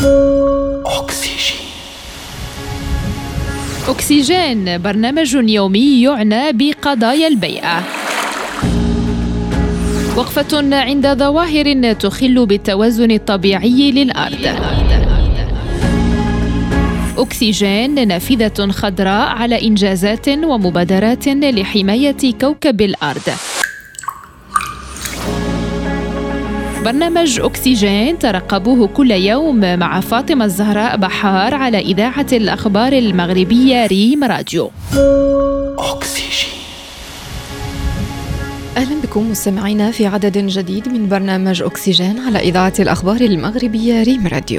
أكسجين، برنامج يومي يعنى بقضايا البيئة. وقفة عند ظواهر تخل بالتوازن الطبيعي للأرض. أكسجين، نافذة خضراء على إنجازات ومبادرات لحماية كوكب الأرض. برنامج أكسجين ترقبوه كل يوم مع فاطمة الزهراء بحار على إذاعة الأخبار المغربية ريم راديو. أكسجين. أهلا بكم مستمعينا في عدد جديد من برنامج أكسجين على إذاعة الأخبار المغربية ريم راديو.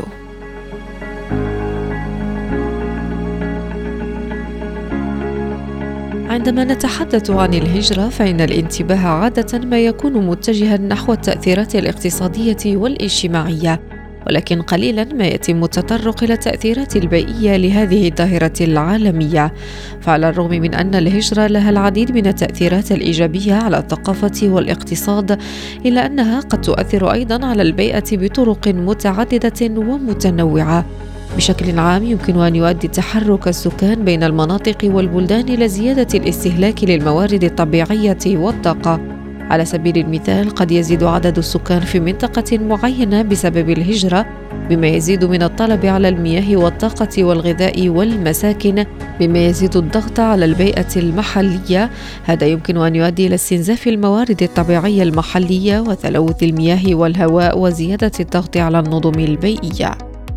عندما نتحدث عن الهجرة فإن الانتباه عادة ما يكون متجها نحو التأثيرات الاقتصادية والاجتماعية، ولكن قليلا ما يتم التطرق إلى التأثيرات البيئية لهذه الظاهرة العالمية. فعلى الرغم من أن الهجرة لها العديد من التأثيرات الإيجابية على الثقافة والاقتصاد، إلا أنها قد تؤثر أيضا على البيئة بطرق متعددة ومتنوعة. بشكل عام يمكن أن يؤدي تحرك السكان بين المناطق والبلدان إلى زيادة الاستهلاك للموارد الطبيعية والطاقة. على سبيل المثال قد يزيد عدد السكان في منطقة معينة بسبب الهجرة، بما يزيد من الطلب على المياه والطاقة والغذاء والمساكن، بما يزيد الضغط على البيئة المحلية. هذا يمكن أن يؤدي إلى استنزاف الموارد الطبيعية المحلية وتلوث المياه والهواء وزيادة الضغط على النظم البيئية.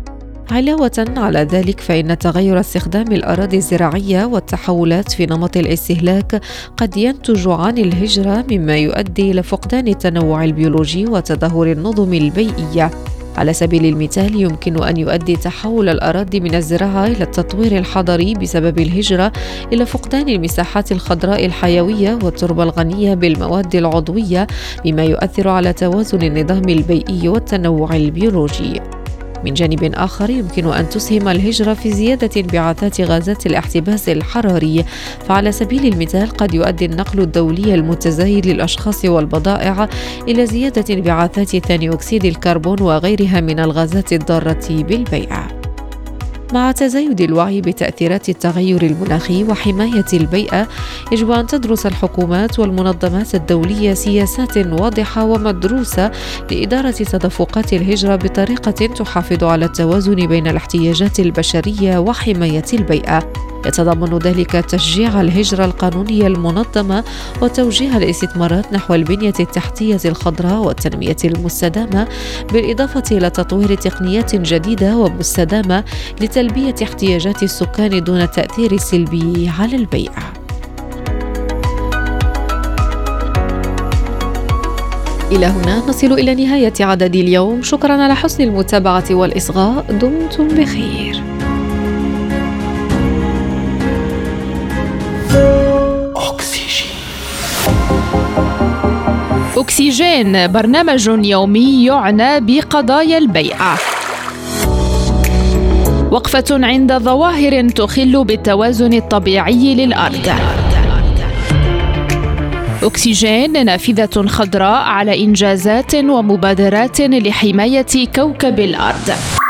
علاوة على ذلك فإن تغير استخدام الأراضي الزراعية والتحولات في نمط الاستهلاك قد ينتج عن الهجرة، مما يؤدي إلى فقدان التنوع البيولوجي وتدهور النظم البيئية. على سبيل المثال يمكن أن يؤدي تحول الأراضي من الزراعة إلى التطوير الحضري بسبب الهجرة إلى فقدان المساحات الخضراء الحيوية والتربة الغنية بالمواد العضوية، مما يؤثر على توازن النظام البيئي والتنوع البيولوجي. من جانب آخر يمكن أن تسهم الهجرة في زيادة انبعاثات غازات الاحتباس الحراري، فعلى سبيل المثال قد يؤدي النقل الدولي المتزايد للأشخاص والبضائع إلى زيادة انبعاثات ثاني أكسيد الكربون وغيرها من الغازات الضارة بالبيئة. مع تزايد الوعي بتأثيرات التغير المناخي وحماية البيئة، يجب أن تدرس الحكومات والمنظمات الدولية سياسات واضحة ومدروسة لإدارة تدفقات الهجرة بطريقة تحافظ على التوازن بين الاحتياجات البشرية وحماية البيئة. يتضمن ذلك تشجيع الهجرة القانونية المنظمة وتوجيه الاستثمارات نحو البنية التحتية الخضراء والتنمية المستدامة، بالإضافة إلى تطوير تقنيات جديدة ومستدامة لتلبية احتياجات السكان دون التأثير السلبي على البيئة. إلى هنا نصل إلى نهاية عدد اليوم. شكرا على حسن المتابعة والإصغاء. دمتم بخير. أكسجين، برنامج يومي يعنى بقضايا البيئة. وقفة عند ظواهر تخل بالتوازن الطبيعي للأرض. أكسجين، نافذة خضراء على إنجازات ومبادرات لحماية كوكب الأرض.